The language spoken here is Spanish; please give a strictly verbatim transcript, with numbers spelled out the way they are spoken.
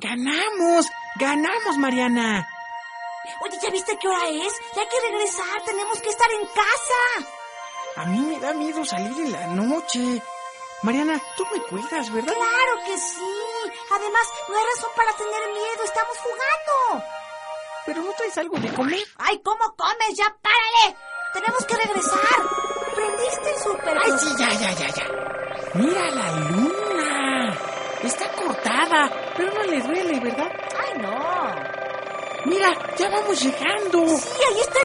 ¡Ganamos! ¡Ganamos, Mariana! Oye, ¿ya viste qué hora es? Ya hay que regresar, tenemos que estar en casa. A mí me da miedo salir en la noche. Mariana, tú me cuidas, ¿verdad? Claro que sí. Además, no hay razón para tener miedo, estamos jugando. ¿Pero no traes algo de comer? ¡Ay, cómo comes! ¡Ya párale! Tenemos que regresar. ¿Prendiste el súper? ¡Ay, sí, ya, ya, ya, ya! ¡Mira la luna! Está cortada, pero no le duele, ¿verdad? ¡Ay, no! ¡Mira, ya vamos llegando! Sí, ahí está